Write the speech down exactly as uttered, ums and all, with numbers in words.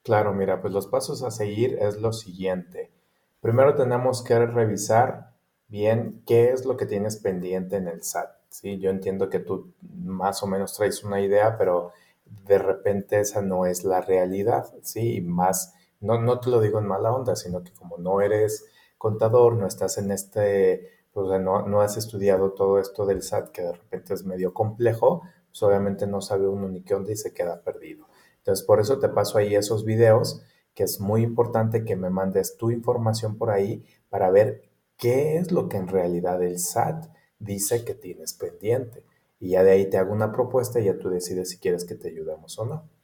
Claro, mira, pues los pasos a seguir es lo siguiente. Primero tenemos que revisar bien qué es lo que tienes pendiente en el S A T, ¿sí? Yo entiendo que tú más o menos traes una idea, pero de repente esa no es la realidad, ¿sí? Y más, no, no te lo digo en mala onda, sino que como no eres contador, no estás en este, pues no, no has estudiado todo esto del S A T, que de repente es medio complejo, pues obviamente no sabe uno ni qué onda y se queda perdido. Entonces, por eso te paso ahí esos videos, que es muy importante que me mandes tu información por ahí para ver qué es lo que en realidad el S A T dice que tienes pendiente. Y ya de ahí te hago una propuesta y ya tú decides si quieres que te ayudemos o no.